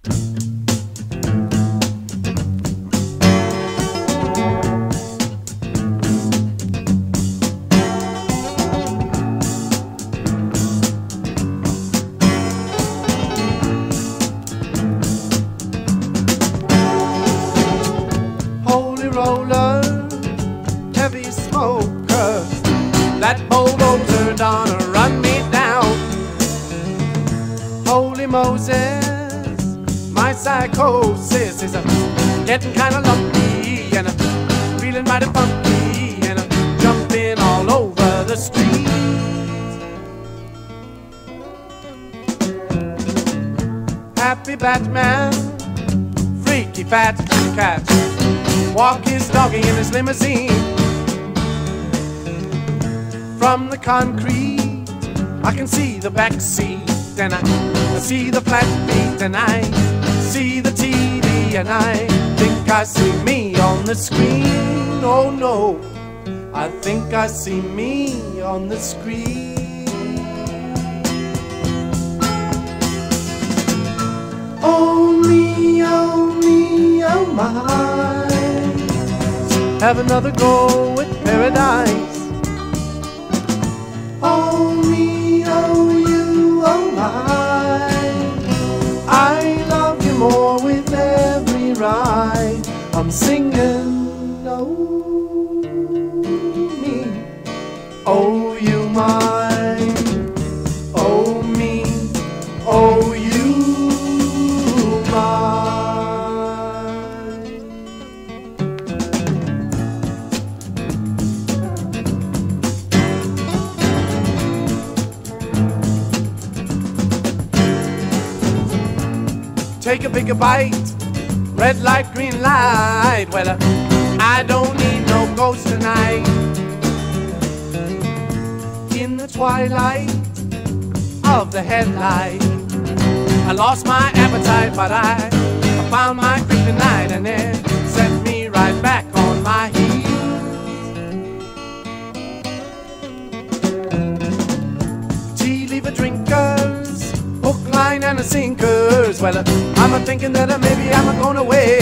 Holy roller, heavy smoker, that bulldozer done run me down. Holy Moses, my psychosis is getting kinda lumpy and feeling mighty funky and jumping all over the street. Happy Batman, freaky fat cat, walk his doggy in his limousine. From the concrete, I can see the back seat, and I see the flat feet, and I see the TV, and I think I see me on the screen. Oh no, I think I see me on the screen. Oh me, oh me, oh my, have another go at paradise. Oh me, oh you, oh my, I love you more with every ride. I'm singing, oh me, oh you my, oh me, oh you my. Take a bigger bite, red light, green light. Well, I don't need no ghost tonight. In the twilight of the headlight, I lost my appetite, but I found my kryptonite, and it set me right back on my heels. Tea leaver drinkers, hook, line, and a sinkers. Well, I'm a-thinking that maybe I'm a-going away.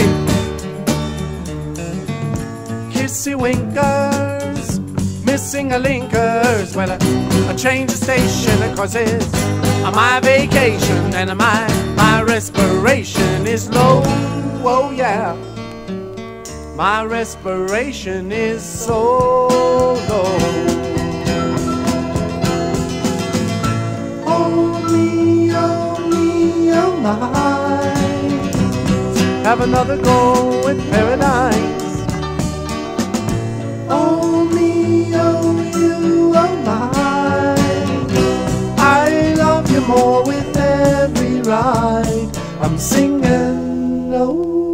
Kissy winkers, missing a linkers. Well, I changed the station, cause it's my vacation, and my respiration is low. Oh yeah, my respiration is so low. Oh me, oh me, oh my, have another go at paradise. Oh me, oh you, oh my, I love you more with every ride. I'm singing, oh